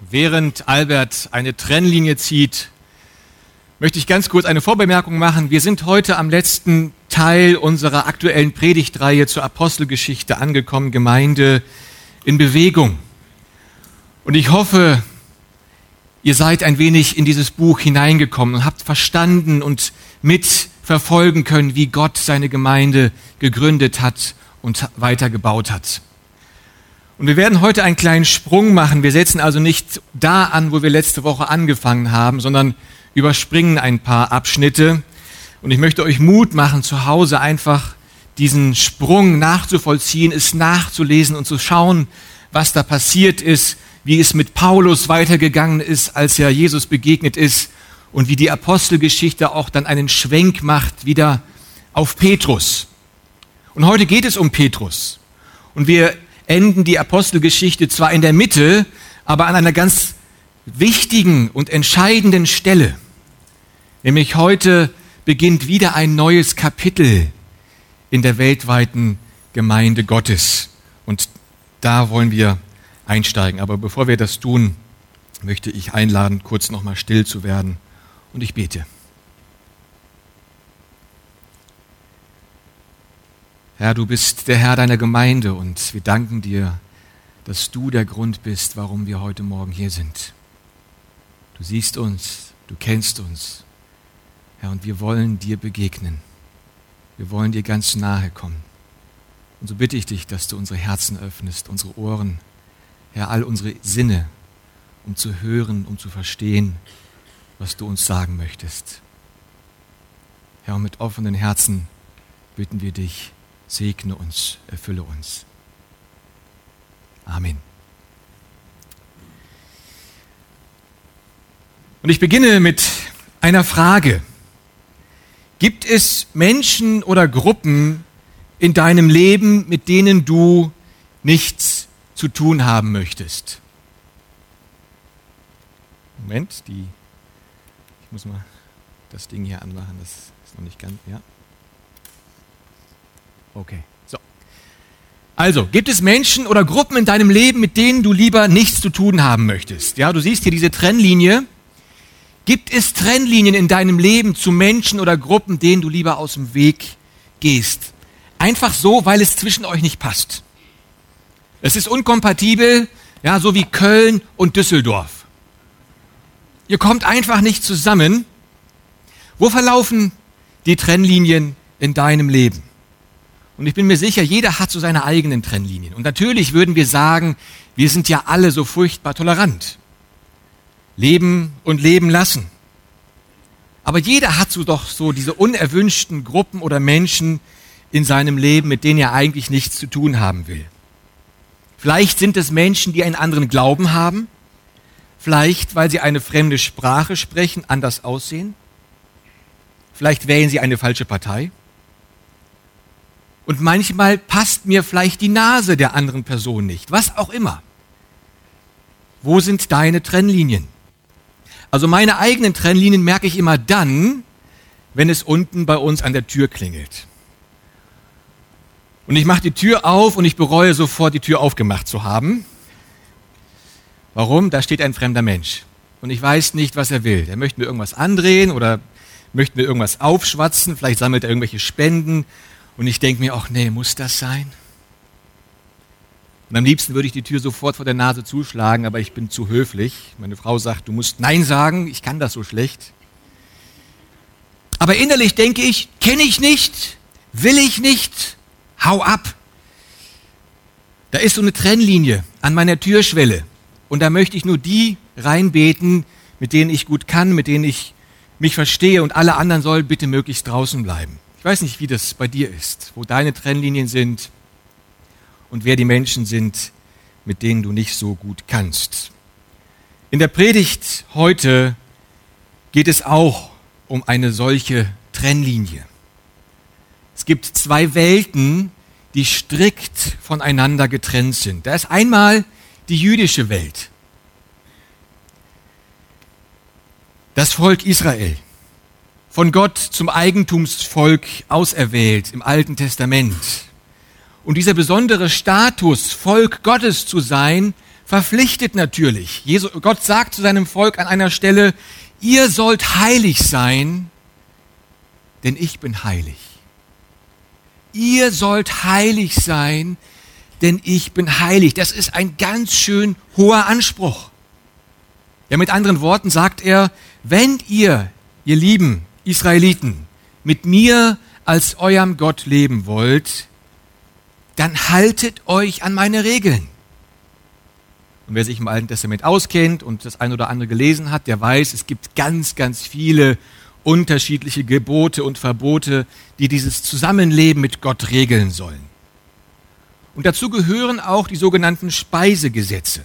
Während Albert eine Trennlinie zieht, möchte ich ganz kurz eine Vorbemerkung machen. Wir sind heute am letzten Teil unserer aktuellen Predigtreihe zur Apostelgeschichte angekommen, Gemeinde in Bewegung. Und ich hoffe, ihr seid ein wenig in dieses Buch hineingekommen und habt verstanden und mitverfolgen können, wie Gott seine Gemeinde gegründet hat und weitergebaut hat. Und wir werden heute einen kleinen Sprung machen. Wir setzen also nicht da an, wo wir letzte Woche angefangen haben, sondern überspringen ein paar Abschnitte. Und ich möchte euch Mut machen, zu Hause einfach diesen Sprung nachzuvollziehen, es nachzulesen und zu schauen, was da passiert ist, wie es mit Paulus weitergegangen ist, als er Jesus begegnet ist und wie die Apostelgeschichte auch dann einen Schwenk macht wieder auf Petrus. Und heute geht es um Petrus. Und wir enden die Apostelgeschichte zwar in der Mitte, aber an einer ganz wichtigen und entscheidenden Stelle. Nämlich heute beginnt wieder ein neues Kapitel in der weltweiten Gemeinde Gottes. Und da wollen wir einsteigen. Aber bevor wir das tun, möchte ich einladen, kurz nochmal still zu werden. Und ich bete. Herr, du bist der Herr deiner Gemeinde und wir danken dir, dass du der Grund bist, warum wir heute Morgen hier sind. Du siehst uns, du kennst uns, Herr, und wir wollen dir begegnen. Wir wollen dir ganz nahe kommen. Und so bitte ich dich, dass du unsere Herzen öffnest, unsere Ohren, Herr, all unsere Sinne, um zu hören, um zu verstehen, was du uns sagen möchtest. Herr, und mit offenen Herzen bitten wir dich, segne uns, erfülle uns. Amen. Und ich beginne mit einer Frage. Gibt es Menschen oder Gruppen in deinem Leben, mit denen du nichts zu tun haben möchtest? Moment, ich muss mal das Ding hier anmachen, das ist noch nicht ganz, ja. Okay, so. Also, gibt es Menschen oder Gruppen in deinem Leben, mit denen du lieber nichts zu tun haben möchtest? Ja, du siehst hier diese Trennlinie. Gibt es Trennlinien in deinem Leben zu Menschen oder Gruppen, denen du lieber aus dem Weg gehst? Einfach so, weil es zwischen euch nicht passt. Es ist unkompatibel, ja, so wie Köln und Düsseldorf. Ihr kommt einfach nicht zusammen. Wo verlaufen die Trennlinien in deinem Leben? Und ich bin mir sicher, jeder hat so seine eigenen Trennlinien. Und natürlich würden wir sagen, wir sind ja alle so furchtbar tolerant. Leben und leben lassen. Aber jeder hat doch so diese unerwünschten Gruppen oder Menschen in seinem Leben, mit denen er eigentlich nichts zu tun haben will. Vielleicht sind es Menschen, die einen anderen Glauben haben. Vielleicht, weil sie eine fremde Sprache sprechen, anders aussehen. Vielleicht wählen sie eine falsche Partei. Und manchmal passt mir vielleicht die Nase der anderen Person nicht. Was auch immer. Wo sind deine Trennlinien? Also meine eigenen Trennlinien merke ich immer dann, wenn es unten bei uns an der Tür klingelt. Und ich mache die Tür auf und ich bereue sofort, die Tür aufgemacht zu haben. Warum? Da steht ein fremder Mensch. Und ich weiß nicht, was er will. Er möchte mir irgendwas andrehen oder möchte mir irgendwas aufschwatzen. Vielleicht sammelt er irgendwelche Spenden. Und ich denke mir, ach nee, muss das sein? Und am liebsten würde ich die Tür sofort vor der Nase zuschlagen, aber ich bin zu höflich. Meine Frau sagt, du musst Nein sagen, ich kann das so schlecht. Aber innerlich denke ich, kenne ich nicht, will ich nicht, hau ab. Da ist so eine Trennlinie an meiner Türschwelle. Und da möchte ich nur die reinbeten, mit denen ich gut kann, mit denen ich mich verstehe. Und alle anderen sollen bitte möglichst draußen bleiben. Ich weiß nicht, wie das bei dir ist, wo deine Trennlinien sind und wer die Menschen sind, mit denen du nicht so gut kannst. In der Predigt heute geht es auch um eine solche Trennlinie. Es gibt zwei Welten, die strikt voneinander getrennt sind. Da ist einmal die jüdische Welt, das Volk Israel. Von Gott zum Eigentumsvolk auserwählt im Alten Testament. Und dieser besondere Status, Volk Gottes zu sein, verpflichtet natürlich. Gott sagt zu seinem Volk an einer Stelle, ihr sollt heilig sein, denn ich bin heilig. Ihr sollt heilig sein, denn ich bin heilig. Das ist ein ganz schön hoher Anspruch. Ja, mit anderen Worten sagt er, wenn ihr lieben Israeliten, mit mir als eurem Gott leben wollt, dann haltet euch an meine Regeln. Und wer sich im Alten Testament auskennt und das ein oder andere gelesen hat, der weiß, es gibt ganz, ganz viele unterschiedliche Gebote und Verbote, die dieses Zusammenleben mit Gott regeln sollen. Und dazu gehören auch die sogenannten Speisegesetze.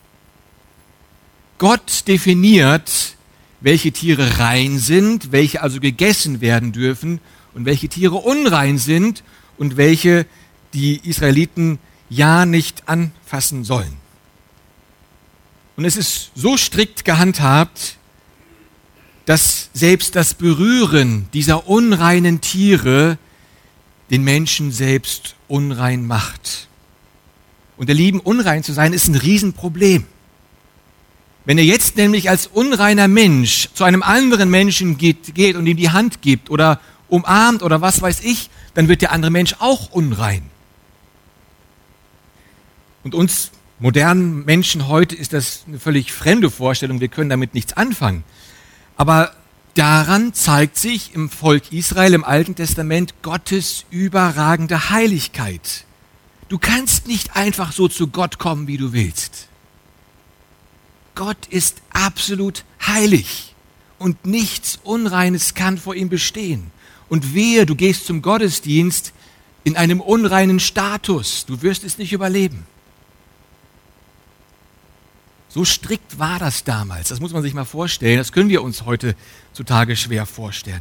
Gott definiert, welche Tiere rein sind, welche also gegessen werden dürfen und welche Tiere unrein sind und welche die Israeliten ja nicht anfassen sollen. Und es ist so strikt gehandhabt, dass selbst das Berühren dieser unreinen Tiere den Menschen selbst unrein macht. Und ihr Lieben, unrein zu sein ist ein Riesenproblem. Wenn ihr jetzt nämlich als unreiner Mensch zu einem anderen Menschen geht und ihm die Hand gibt oder umarmt oder was weiß ich, dann wird der andere Mensch auch unrein. Und uns modernen Menschen heute ist das eine völlig fremde Vorstellung, wir können damit nichts anfangen. Aber daran zeigt sich im Volk Israel im Alten Testament Gottes überragende Heiligkeit. Du kannst nicht einfach so zu Gott kommen, wie du willst. Gott ist absolut heilig und nichts Unreines kann vor ihm bestehen. Und wehe, du gehst zum Gottesdienst in einem unreinen Status, du wirst es nicht überleben. So strikt war das damals, das muss man sich mal vorstellen, das können wir uns heutzutage schwer vorstellen.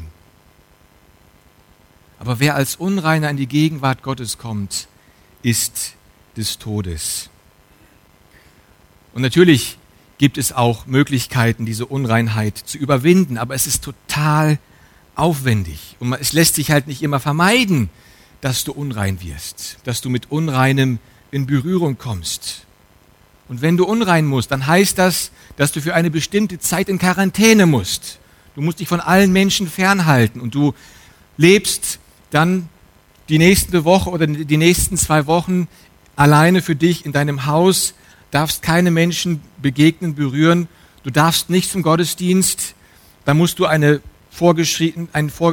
Aber wer als Unreiner in die Gegenwart Gottes kommt, ist des Todes. Und natürlich gibt es auch Möglichkeiten, diese Unreinheit zu überwinden, aber es ist total aufwendig. Und es lässt sich halt nicht immer vermeiden, dass du unrein wirst, dass du mit Unreinem in Berührung kommst. Und wenn du unrein musst, dann heißt das, dass du für eine bestimmte Zeit in Quarantäne musst. Du musst dich von allen Menschen fernhalten und du lebst dann die nächste Woche oder die nächsten 2 Wochen alleine für dich in deinem Haus, darfst keine Menschen begegnen, berühren, du darfst nicht zum Gottesdienst, da musst du eine vorgeschriebene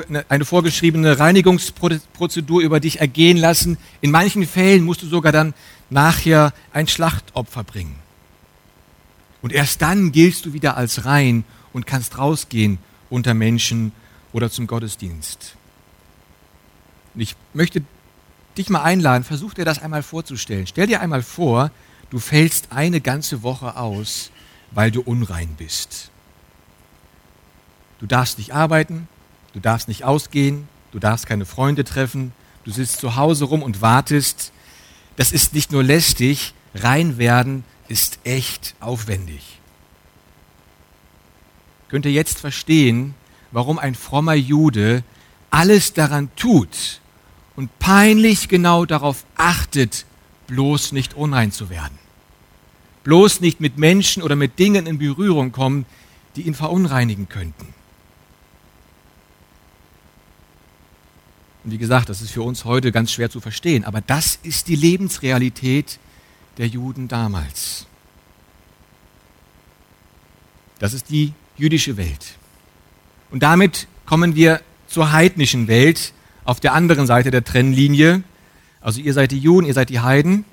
Reinigungsprozedur über dich ergehen lassen. In manchen Fällen musst du sogar dann nachher ein Schlachtopfer bringen. Und erst dann giltst du wieder als rein und kannst rausgehen unter Menschen oder zum Gottesdienst. Und ich möchte dich mal einladen, versuch dir das einmal vorzustellen. Stell dir einmal vor, du fällst eine ganze Woche aus, weil du unrein bist. Du darfst nicht arbeiten, du darfst nicht ausgehen, du darfst keine Freunde treffen, du sitzt zu Hause rum und wartest. Das ist nicht nur lästig, rein werden ist echt aufwendig. Könnt ihr jetzt verstehen, warum ein frommer Jude alles daran tut und peinlich genau darauf achtet, bloß nicht unrein zu werden. Bloß nicht mit Menschen oder mit Dingen in Berührung kommen, die ihn verunreinigen könnten. Und wie gesagt, das ist für uns heute ganz schwer zu verstehen, aber das ist die Lebensrealität der Juden damals. Das ist die jüdische Welt. Und damit kommen wir zur heidnischen Welt auf der anderen Seite der Trennlinie. Also ihr seid die Juden, ihr seid die Heiden.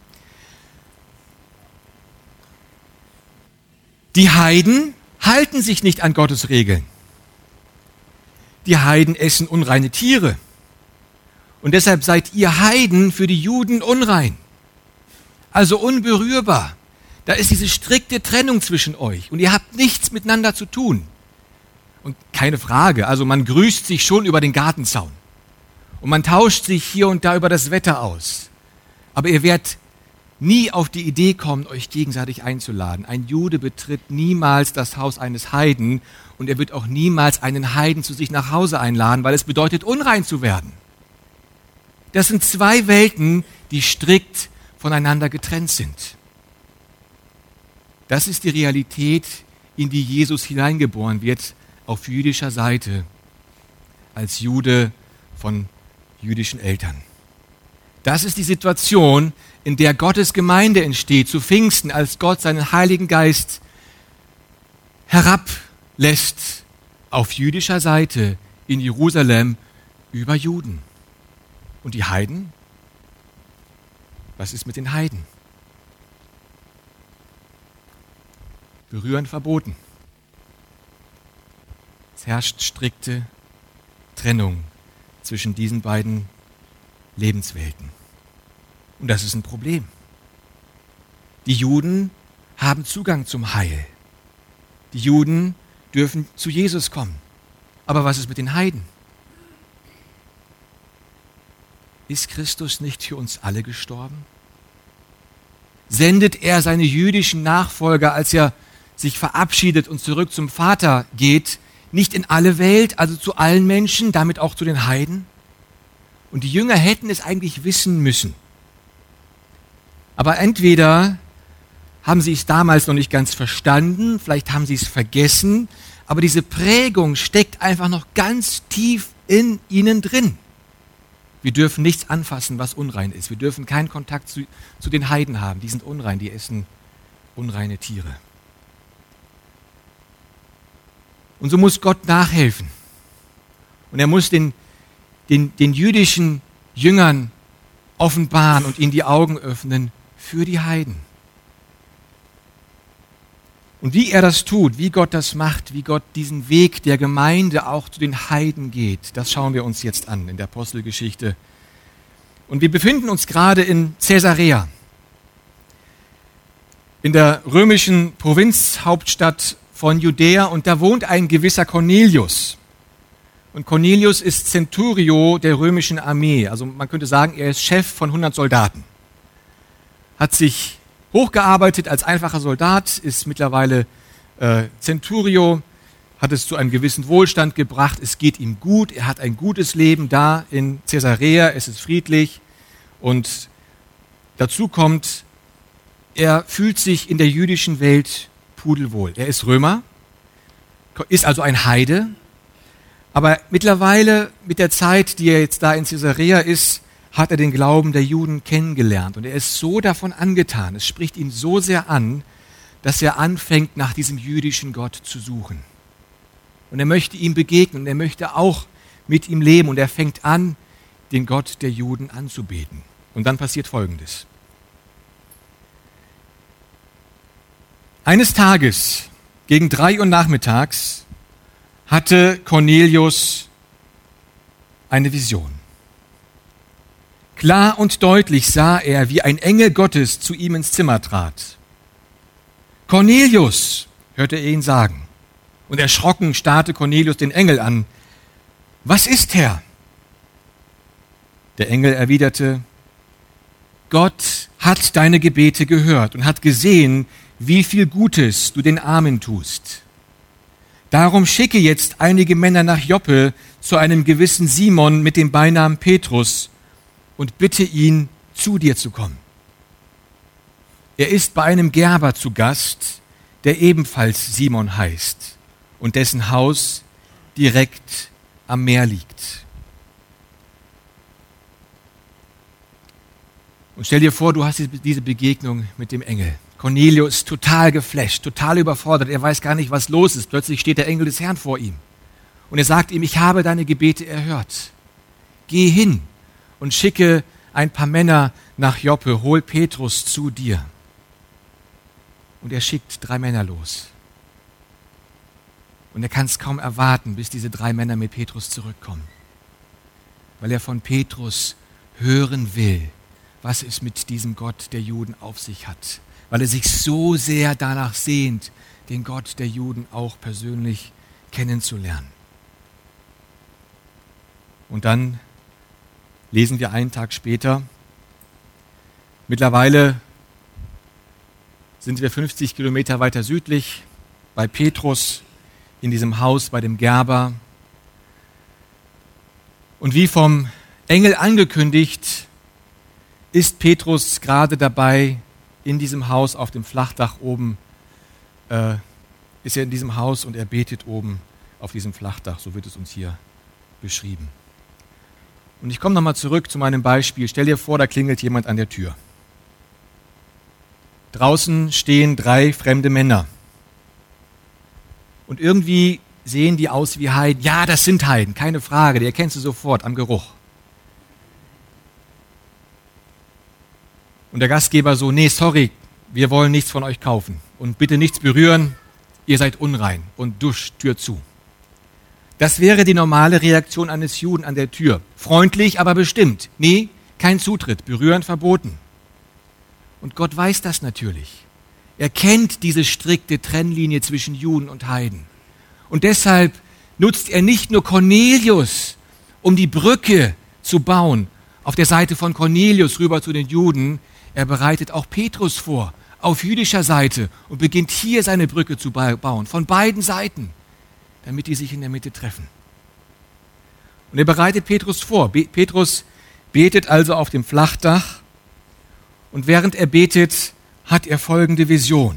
Die Heiden halten sich nicht an Gottes Regeln. Die Heiden essen unreine Tiere. Und deshalb seid ihr Heiden für die Juden unrein. Also unberührbar. Da ist diese strikte Trennung zwischen euch und ihr habt nichts miteinander zu tun. Und keine Frage, also man grüßt sich schon über den Gartenzaun. Und man tauscht sich hier und da über das Wetter aus. Aber ihr werdet nie auf die Idee kommen, euch gegenseitig einzuladen. Ein Jude betritt niemals das Haus eines Heiden und er wird auch niemals einen Heiden zu sich nach Hause einladen, weil es bedeutet, unrein zu werden. Das sind 2 Welten, die strikt voneinander getrennt sind. Das ist die Realität, in die Jesus hineingeboren wird, auf jüdischer Seite, als Jude von jüdischen Eltern. Das ist die Situation, in der Gottes Gemeinde entsteht, zu Pfingsten, als Gott seinen Heiligen Geist herablässt auf jüdischer Seite in Jerusalem über Juden. Und die Heiden? Was ist mit den Heiden? Berühren verboten. Es herrscht strikte Trennung zwischen diesen beiden Lebenswelten. Und das ist ein Problem. Die Juden haben Zugang zum Heil. Die Juden dürfen zu Jesus kommen. Aber was ist mit den Heiden? Ist Christus nicht für uns alle gestorben? Sendet er seine jüdischen Nachfolger, als er sich verabschiedet und zurück zum Vater geht, nicht in alle Welt, also zu allen Menschen, damit auch zu den Heiden? Und die Jünger hätten es eigentlich wissen müssen. Aber entweder haben sie es damals noch nicht ganz verstanden, vielleicht haben sie es vergessen, aber diese Prägung steckt einfach noch ganz tief in ihnen drin. Wir dürfen nichts anfassen, was unrein ist. Wir dürfen keinen Kontakt zu den Heiden haben. Die sind unrein, die essen unreine Tiere. Und so muss Gott nachhelfen. Und er muss den jüdischen Jüngern offenbaren und ihnen die Augen öffnen für die Heiden. Und wie er das tut, wie Gott das macht, wie Gott diesen Weg der Gemeinde auch zu den Heiden geht, das schauen wir uns jetzt an in der Apostelgeschichte. Und wir befinden uns gerade in Caesarea, in der römischen Provinzhauptstadt von Judäa, und da wohnt ein gewisser Cornelius. Und Cornelius ist Centurio der römischen Armee, also man könnte sagen, er ist Chef von 100 Soldaten. Hat sich hochgearbeitet als einfacher Soldat, ist mittlerweile Centurio, hat es zu einem gewissen Wohlstand gebracht, es geht ihm gut, er hat ein gutes Leben da in Caesarea, es ist friedlich und dazu kommt, er fühlt sich in der jüdischen Welt pudelwohl. Er ist Römer, ist also ein Heide, aber mittlerweile mit der Zeit, die er jetzt da in Caesarea ist, hat er den Glauben der Juden kennengelernt. Und er ist so davon angetan, es spricht ihn so sehr an, dass er anfängt, nach diesem jüdischen Gott zu suchen. Und er möchte ihm begegnen und er möchte auch mit ihm leben. Und er fängt an, den Gott der Juden anzubeten. Und dann passiert Folgendes. Eines Tages, gegen 3 Uhr nachmittags, hatte Cornelius eine Vision. Klar und deutlich sah er, wie ein Engel Gottes zu ihm ins Zimmer trat. Cornelius, hörte er ihn sagen. Und erschrocken starrte Cornelius den Engel an. Was ist, Herr? Der Engel erwiderte, Gott hat deine Gebete gehört und hat gesehen, wie viel Gutes du den Armen tust. Darum schicke jetzt einige Männer nach Joppe zu einem gewissen Simon mit dem Beinamen Petrus und bitte ihn, zu dir zu kommen. Er ist bei einem Gerber zu Gast, der ebenfalls Simon heißt und dessen Haus direkt am Meer liegt. Und stell dir vor, du hast diese Begegnung mit dem Engel. Cornelius ist total geflasht, total überfordert. Er weiß gar nicht, was los ist. Plötzlich steht der Engel des Herrn vor ihm. Und er sagt ihm, ich habe deine Gebete erhört. Geh hin und schicke ein paar Männer nach Joppe, hol Petrus zu dir. Und er schickt 3 Männer los. Und er kann es kaum erwarten, bis diese 3 Männer mit Petrus zurückkommen. Weil er von Petrus hören will, was es mit diesem Gott der Juden auf sich hat. Weil er sich so sehr danach sehnt, den Gott der Juden auch persönlich kennenzulernen. Und dann lesen wir einen Tag später, mittlerweile sind wir 50 Kilometer weiter südlich, bei Petrus, in diesem Haus, bei dem Gerber. Und wie vom Engel angekündigt, ist Petrus gerade dabei, in diesem Haus auf dem Flachdach oben ist er in diesem Haus und er betet oben auf diesem Flachdach, so wird es uns hier beschrieben. Und ich komme nochmal zurück zu meinem Beispiel. Stell dir vor, da klingelt jemand an der Tür. Draußen stehen 3 fremde Männer. Und irgendwie sehen die aus wie Heiden. Ja, das sind Heiden, keine Frage, die erkennst du sofort am Geruch. Und der Gastgeber so, nee, sorry, wir wollen nichts von euch kaufen. Und bitte nichts berühren, ihr seid unrein. Und dusch, Tür zu. Das wäre die normale Reaktion eines Juden an der Tür. Freundlich, aber bestimmt. Nee, kein Zutritt, berühren verboten. Und Gott weiß das natürlich. Er kennt diese strikte Trennlinie zwischen Juden und Heiden. Und deshalb nutzt er nicht nur Cornelius, um die Brücke zu bauen, auf der Seite von Cornelius rüber zu den Juden. Er bereitet auch Petrus vor, auf jüdischer Seite, und beginnt hier seine Brücke zu bauen, von beiden Seiten, damit die sich in der Mitte treffen. Und er bereitet Petrus vor. Petrus betet also auf dem Flachdach, und während er betet, hat er folgende Vision.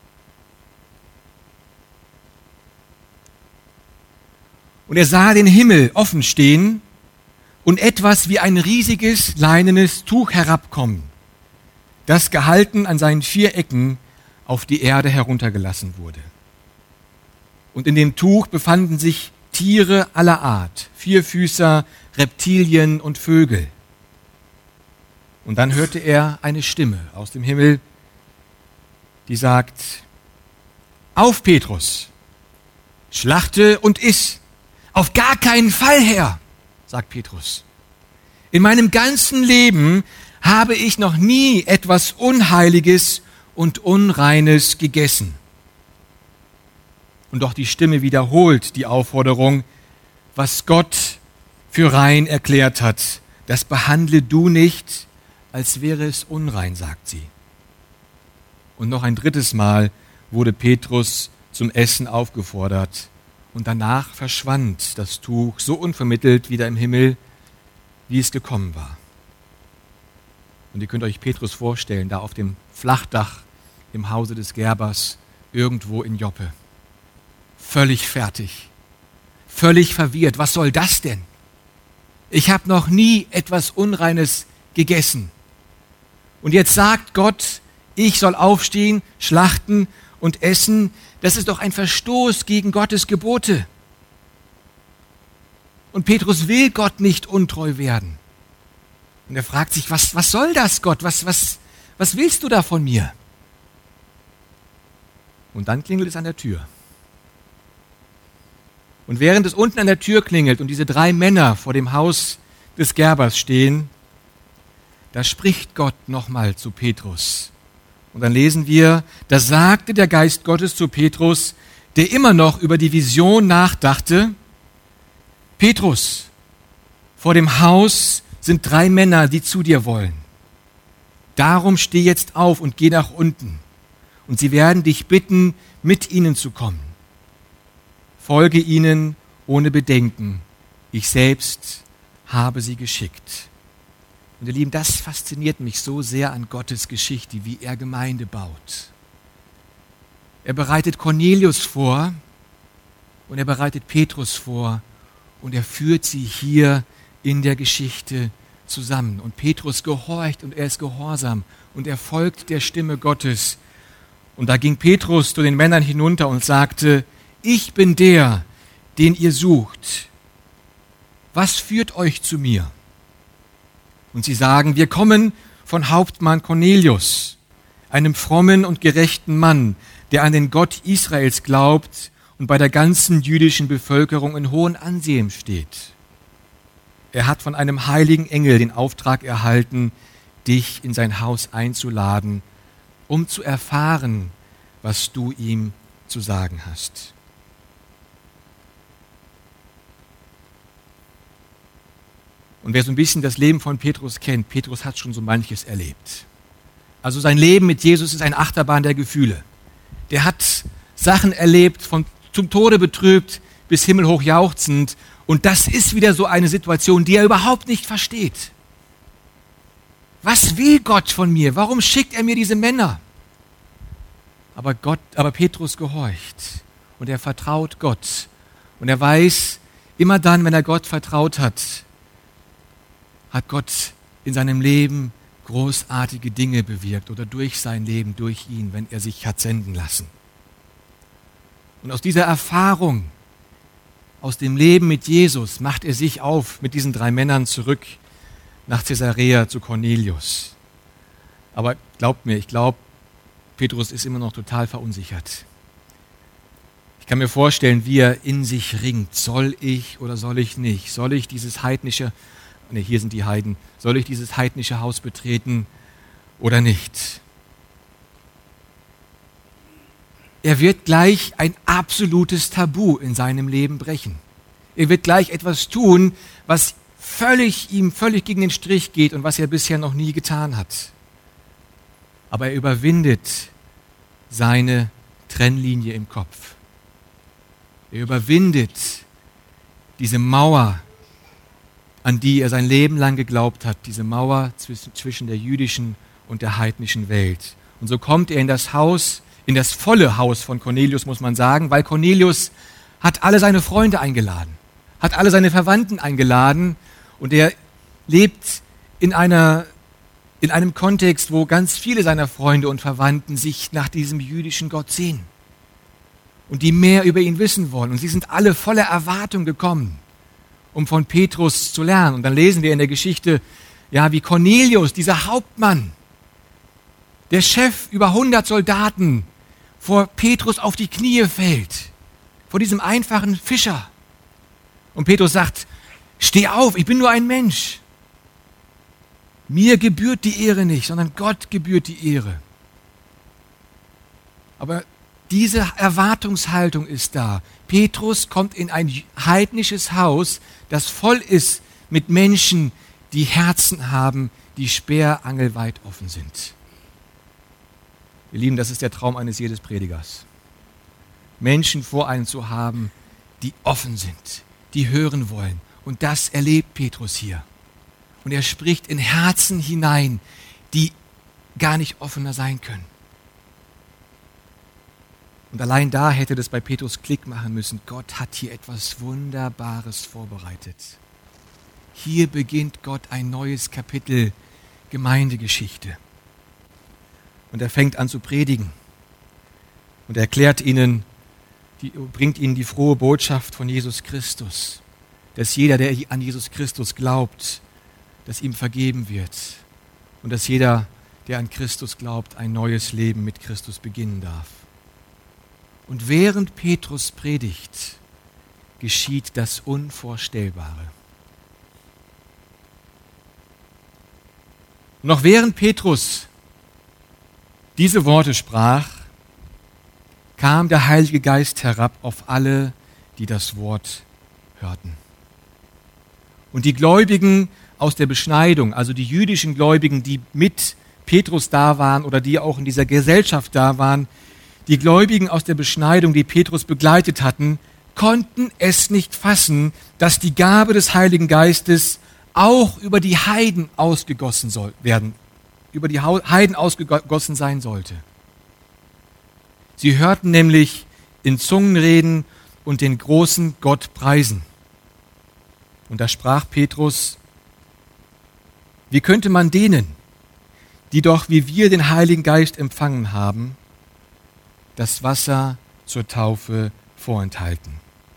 Und er sah den Himmel offen stehen und etwas wie ein riesiges leinenes Tuch herabkommen, das gehalten an seinen 4 Ecken auf die Erde heruntergelassen wurde. Und in dem Tuch befanden sich Tiere aller Art, Vierfüßer, Reptilien und Vögel. Und dann hörte er eine Stimme aus dem Himmel, die sagt: Auf, Petrus, schlachte und iss. Auf gar keinen Fall, Herr, sagt Petrus. In meinem ganzen Leben habe ich noch nie etwas Unheiliges und Unreines gegessen. Und doch die Stimme wiederholt die Aufforderung, was Gott für rein erklärt hat, das behandle du nicht, als wäre es unrein, sagt sie. Und noch ein 3. Mal wurde Petrus zum Essen aufgefordert. Und danach verschwand das Tuch so unvermittelt wieder im Himmel, wie es gekommen war. Und ihr könnt euch Petrus vorstellen, da auf dem Flachdach im Hause des Gerbers, irgendwo in Joppe. Völlig fertig, völlig verwirrt. Was soll das denn? Ich habe noch nie etwas Unreines gegessen. Und jetzt sagt Gott, ich soll aufstehen, schlachten und essen. Das ist doch ein Verstoß gegen Gottes Gebote. Und Petrus will Gott nicht untreu werden. Und er fragt sich, was soll das, Gott? Was willst du da von mir? Und dann klingelt es an der Tür. Und während es unten an der Tür klingelt und diese 3 Männer vor dem Haus des Gerbers stehen, da spricht Gott nochmal zu Petrus. Und dann lesen wir, da sagte der Geist Gottes zu Petrus, der immer noch über die Vision nachdachte: Petrus, vor dem Haus sind 3 Männer, die zu dir wollen. Darum steh jetzt auf und geh nach unten. Und sie werden dich bitten, mit ihnen zu kommen. Folge ihnen ohne Bedenken. Ich selbst habe sie geschickt. Und ihr Lieben, das fasziniert mich so sehr an Gottes Geschichte, wie er Gemeinde baut. Er bereitet Cornelius vor und er bereitet Petrus vor und er führt sie hier in der Geschichte zusammen. Und Petrus gehorcht und er ist gehorsam und er folgt der Stimme Gottes. Und da ging Petrus zu den Männern hinunter und sagte: Ich bin der, den ihr sucht. Was führt euch zu mir? Und sie sagen: Wir kommen von Hauptmann Cornelius, einem frommen und gerechten Mann, der an den Gott Israels glaubt und bei der ganzen jüdischen Bevölkerung in hohem Ansehen steht. Er hat von einem heiligen Engel den Auftrag erhalten, dich in sein Haus einzuladen, um zu erfahren, was du ihm zu sagen hast. Und wer so ein bisschen das Leben von Petrus kennt, Petrus hat schon so manches erlebt. Also sein Leben mit Jesus ist eine Achterbahn der Gefühle. Der hat Sachen erlebt, von zum Tode betrübt bis himmelhoch jauchzend. Und das ist wieder so eine Situation, die er überhaupt nicht versteht. Was will Gott von mir? Warum schickt er mir diese Männer? Aber Petrus gehorcht und er vertraut Gott. Und er weiß, immer dann, wenn er Gott vertraut hat, hat Gott in seinem Leben großartige Dinge bewirkt oder durch sein Leben, durch ihn, wenn er sich hat senden lassen. Und aus dieser Erfahrung, aus dem Leben mit Jesus, macht er sich auf mit diesen 3 Männern zurück nach Caesarea zu Cornelius. Aber glaubt mir, ich glaube, Petrus ist immer noch total verunsichert. Ich kann mir vorstellen, wie er in sich ringt. Soll ich oder soll ich nicht? Soll ich dieses heidnische, hier sind die Heiden, soll ich dieses heidnische Haus betreten oder nicht? Er wird gleich ein absolutes Tabu in seinem Leben brechen. Er wird gleich etwas tun, was ihm völlig gegen den Strich geht und was er bisher noch nie getan hat. Aber er überwindet seine Trennlinie im Kopf. Er überwindet diese Mauer, an die er sein Leben lang geglaubt hat, diese Mauer zwischen der jüdischen und der heidnischen Welt. Und so kommt er in das Haus, in das volle Haus von Cornelius, muss man sagen, weil Cornelius hat alle seine Freunde eingeladen, hat alle seine Verwandten eingeladen und er lebt in einem Kontext, wo ganz viele seiner Freunde und Verwandten sich nach diesem jüdischen Gott sehen und die mehr über ihn wissen wollen. Und sie sind alle voller Erwartung gekommen, um von Petrus zu lernen. Und dann lesen wir in der Geschichte, ja, wie Cornelius, dieser Hauptmann, der Chef über 100 Soldaten, vor Petrus auf die Knie fällt, vor diesem einfachen Fischer. Und Petrus sagt, steh auf, ich bin nur ein Mensch. Mir gebührt die Ehre nicht, sondern Gott gebührt die Ehre. Aber diese Erwartungshaltung ist da. Petrus kommt in ein heidnisches Haus, das voll ist mit Menschen, die Herzen haben, die sperrangelweit offen sind. Ihr Lieben, das ist der Traum eines jedes Predigers. Menschen vor einem zu haben, die offen sind, die hören wollen. Und das erlebt Petrus hier. Und er spricht in Herzen hinein, die gar nicht offener sein können. Und allein da hätte das bei Petrus Klick machen müssen. Gott hat hier etwas Wunderbares vorbereitet. Hier beginnt Gott ein neues Kapitel Gemeindegeschichte. Und er fängt an zu predigen. Und er erklärt ihnen, bringt ihnen die frohe Botschaft von Jesus Christus. Dass jeder, der an Jesus Christus glaubt, dass ihm vergeben wird. Und dass jeder, der an Christus glaubt, ein neues Leben mit Christus beginnen darf. Und während Petrus predigt, geschieht das Unvorstellbare. Noch während Petrus diese Worte sprach, kam der Heilige Geist herab auf alle, die das Wort hörten. Und die Gläubigen aus der Beschneidung, also die jüdischen Gläubigen, die mit Petrus da waren oder die auch in dieser Gesellschaft da waren, die Gläubigen aus der Beschneidung, die Petrus begleitet hatten, konnten es nicht fassen, dass die Gabe des Heiligen Geistes auch über die Heiden ausgegossen über die Heiden ausgegossen sein sollte. Sie hörten nämlich in Zungen reden und den großen Gott preisen. Und da sprach Petrus, wie könnte man denen, die doch wie wir den Heiligen Geist empfangen haben, das Wasser zur Taufe vorenthalten?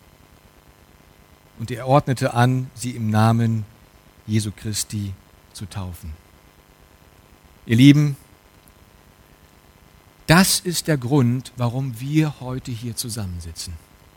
Und er ordnete an, sie im Namen Jesu Christi zu taufen. Ihr Lieben, das ist der Grund, warum wir heute hier zusammensitzen.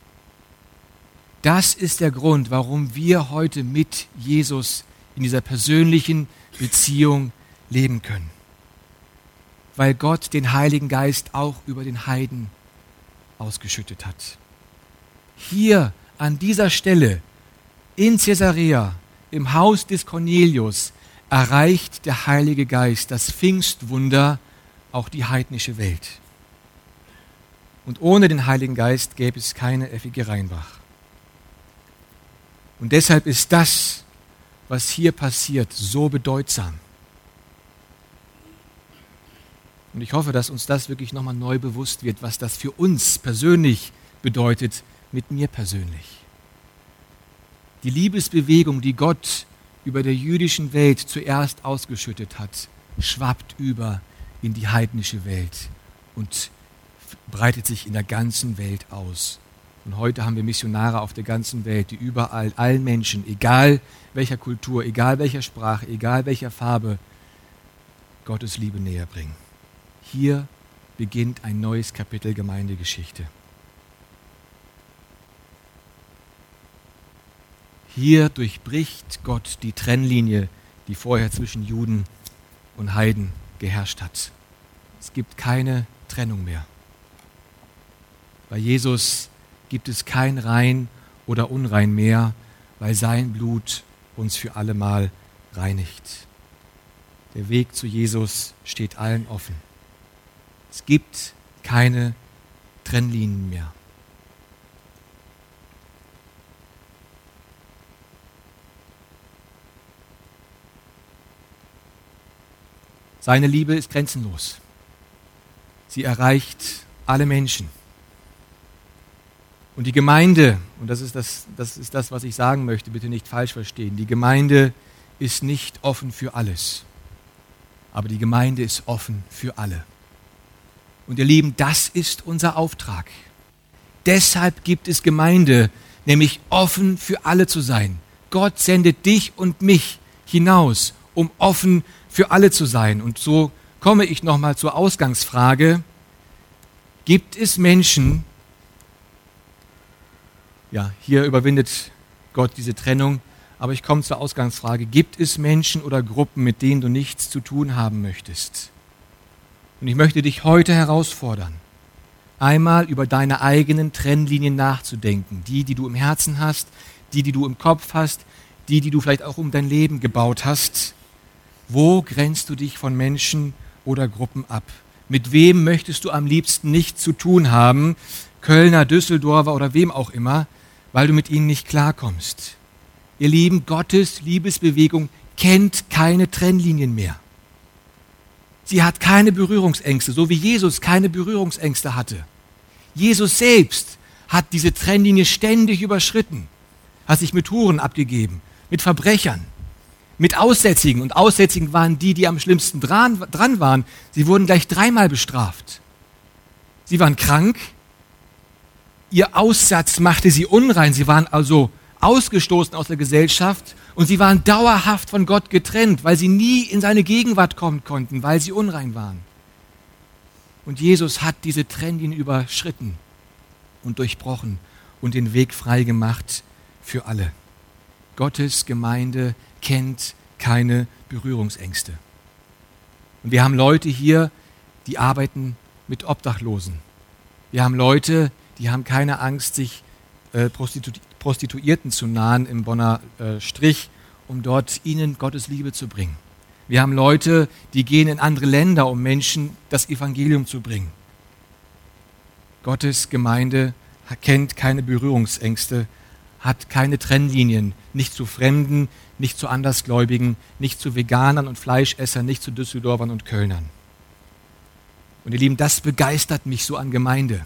Das ist der Grund, warum wir heute mit Jesus in dieser persönlichen Beziehung leben können. Weil Gott den Heiligen Geist auch über den Heiden ausgeschüttet hat. Hier an dieser Stelle in Caesarea, im Haus des Cornelius, erreicht der Heilige Geist, das Pfingstwunder, auch die heidnische Welt. Und ohne den Heiligen Geist gäbe es keine F.G. Reinbach. Und deshalb ist das, was hier passiert, so bedeutsam. Und ich hoffe, dass uns das wirklich nochmal neu bewusst wird, was das für uns persönlich bedeutet, mit mir persönlich. Die Liebesbewegung, die Gott über der jüdischen Welt zuerst ausgeschüttet hat, schwappt über in die heidnische Welt und breitet sich in der ganzen Welt aus. Und heute haben wir Missionare auf der ganzen Welt, die überall allen Menschen, egal welcher Kultur, egal welcher Sprache, egal welcher Farbe, Gottes Liebe näher bringen. Hier beginnt ein neues Kapitel Gemeindegeschichte. Hier durchbricht Gott die Trennlinie, die vorher zwischen Juden und Heiden geherrscht hat. Es gibt keine Trennung mehr. Bei Jesus gibt es kein Rein oder Unrein mehr, weil sein Blut uns für allemal reinigt. Der Weg zu Jesus steht allen offen. Es gibt keine Trennlinien mehr. Seine Liebe ist grenzenlos. Sie erreicht alle Menschen. Und die Gemeinde, und das ist das, was ich sagen möchte, bitte nicht falsch verstehen, die Gemeinde ist nicht offen für alles. Aber die Gemeinde ist offen für alle. Und ihr Lieben, das ist unser Auftrag. Deshalb gibt es Gemeinde, nämlich offen für alle zu sein. Gott sendet dich und mich hinaus, um offen für alle zu sein. Und so komme ich nochmal zur Ausgangsfrage. Gibt es Menschen, ja, hier überwindet Gott diese Trennung, aber ich komme zur Ausgangsfrage, gibt es Menschen oder Gruppen, mit denen du nichts zu tun haben möchtest? Und ich möchte dich heute herausfordern, einmal über deine eigenen Trennlinien nachzudenken. Die du im Herzen hast, die du im Kopf hast, die du vielleicht auch um dein Leben gebaut hast. Wo grenzt du dich von Menschen oder Gruppen ab? Mit wem möchtest du am liebsten nichts zu tun haben? Kölner, Düsseldorfer oder wem auch immer, weil du mit ihnen nicht klarkommst. Ihr Lieben, Gottes Liebesbewegung kennt keine Trennlinien mehr. Sie hat keine Berührungsängste, so wie Jesus keine Berührungsängste hatte. Jesus selbst hat diese Trennlinie ständig überschritten, hat sich mit Huren abgegeben, mit Verbrechern, mit Aussätzigen. Und Aussätzigen waren die am schlimmsten dran waren. Sie wurden gleich 3-mal bestraft. Sie waren krank, ihr Aussatz machte sie unrein, sie waren also ausgestoßen aus der Gesellschaft und sie waren dauerhaft von Gott getrennt, weil sie nie in seine Gegenwart kommen konnten, weil sie unrein waren. Und Jesus hat diese Trennlinie überschritten und durchbrochen und den Weg frei gemacht für alle. Gottes Gemeinde kennt keine Berührungsängste. Und wir haben Leute hier, die arbeiten mit Obdachlosen. Wir haben Leute, die haben keine Angst, sich Prostituierten zu nahen im Bonner Strich, um dort ihnen Gottes Liebe zu bringen. Wir haben Leute, die gehen in andere Länder, um Menschen das Evangelium zu bringen. Gottes Gemeinde kennt keine Berührungsängste, hat keine Trennlinien, nicht zu Fremden, nicht zu Andersgläubigen, nicht zu Veganern und Fleischessern, nicht zu Düsseldorfern und Kölnern. Und ihr Lieben, das begeistert mich so an Gemeinde.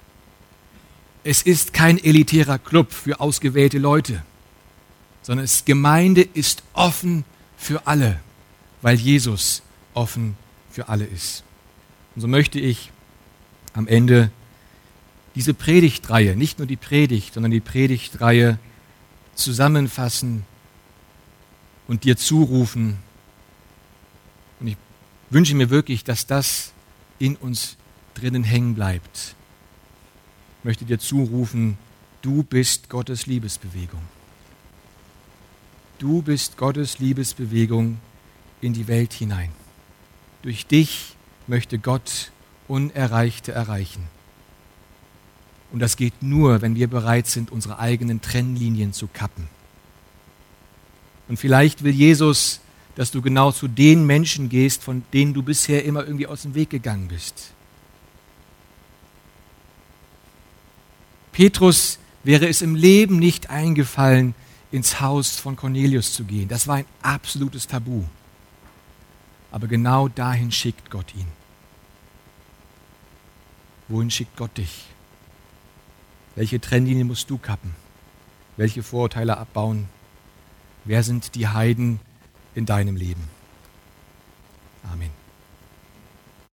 Es ist kein elitärer Club für ausgewählte Leute, sondern Gemeinde ist offen für alle, weil Jesus offen für alle ist. Und so möchte ich am Ende diese Predigtreihe, nicht nur die Predigt, sondern die Predigtreihe zusammenfassen und dir zurufen. Und ich wünsche mir wirklich, dass das in uns drinnen hängen bleibt. Ich möchte dir zurufen, du bist Gottes Liebesbewegung. Du bist Gottes Liebesbewegung in die Welt hinein. Durch dich möchte Gott Unerreichte erreichen. Und das geht nur, wenn wir bereit sind, unsere eigenen Trennlinien zu kappen. Und vielleicht will Jesus, dass du genau zu den Menschen gehst, von denen du bisher immer irgendwie aus dem Weg gegangen bist. Petrus wäre es im Leben nicht eingefallen, ins Haus von Cornelius zu gehen. Das war ein absolutes Tabu. Aber genau dahin schickt Gott ihn. Wohin schickt Gott dich? Welche Trennlinie musst du kappen? Welche Vorurteile abbauen? Wer sind die Heiden in deinem Leben?